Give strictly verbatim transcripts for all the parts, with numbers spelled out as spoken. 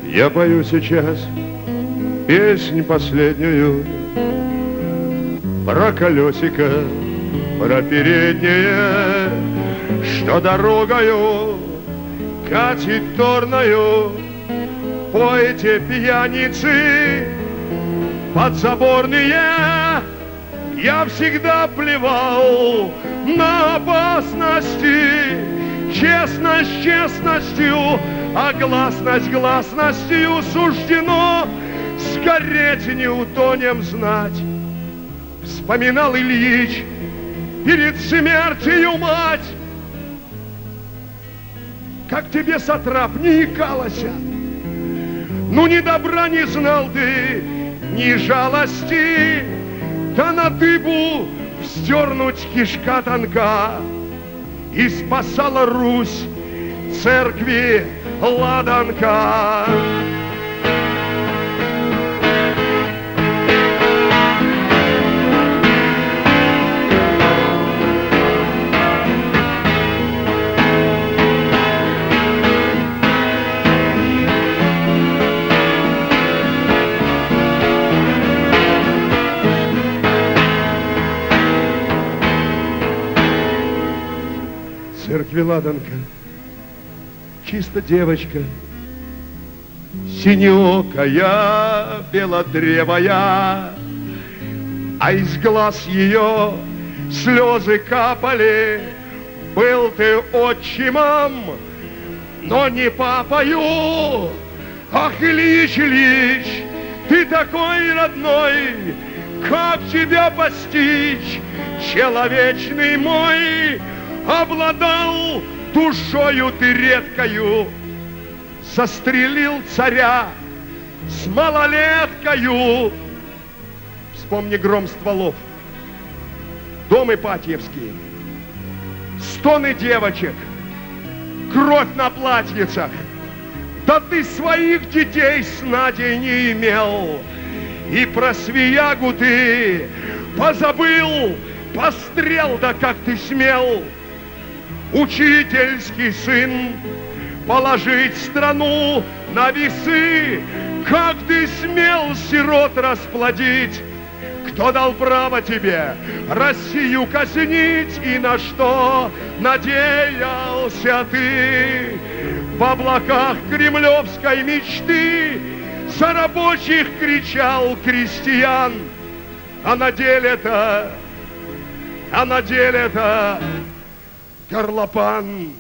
Я пою сейчас песнь последнюю про колесико, про переднее, что дорогою катит торною. Пойте, пьяницы, подзаборные, я всегда плевал на опасности. Честность честностью, а гласность гласностью суждено сгореть, не утонем знать. Вспоминал Ильич перед смертью мать. Как тебе, сатрап, не икалося? Ну, ни добра не знал ты, ни жалости, да на дыбу вздернуть кишка тонка. И спасала Русь церкви ладанка. Церкви ладанка, чисто девочка, синеокая, белодревая, а из глаз ее слезы капали. Был ты отчимом, но не папою. Ах, Ильич, Ильич, ты такой родной, как тебя постичь, человечный мой? Обладал душою ты редкою, застрелил царя с малолеткою. Вспомни гром стволов, дом Ипатьевский, стоны девочек, кровь на платьицах. Да ты своих детей с Надей не имел, и про Свиягу ты позабыл. Пострел, да как ты смел, учительский сын, положить страну на весы? Как ты смел сирот расплодить? Кто дал право тебе Россию казнить? И на что надеялся ты? В облаках кремлевской мечты за рабочих кричал крестьян, а на деле-то, а на деле-то горлопан.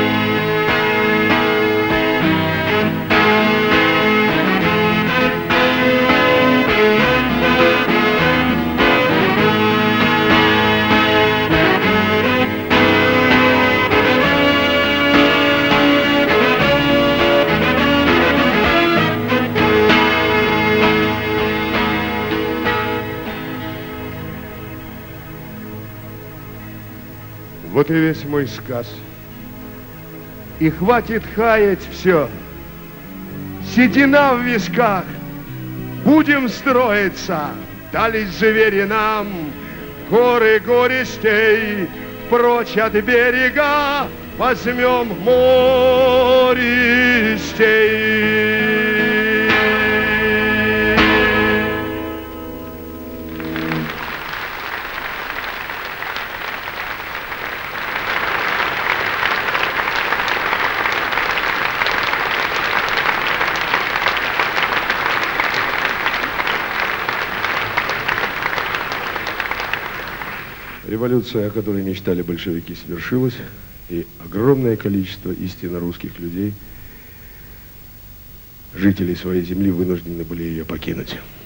Вот и весь мой сказ. И хватит хаять все. Седина в висках. Будем строиться. Дались звери нам горы горестей. Прочь от берега возьмем мористей. Революция, о которой мечтали большевики, свершилась, и огромное количество истинно русских людей, жителей своей земли, вынуждены были ее покинуть.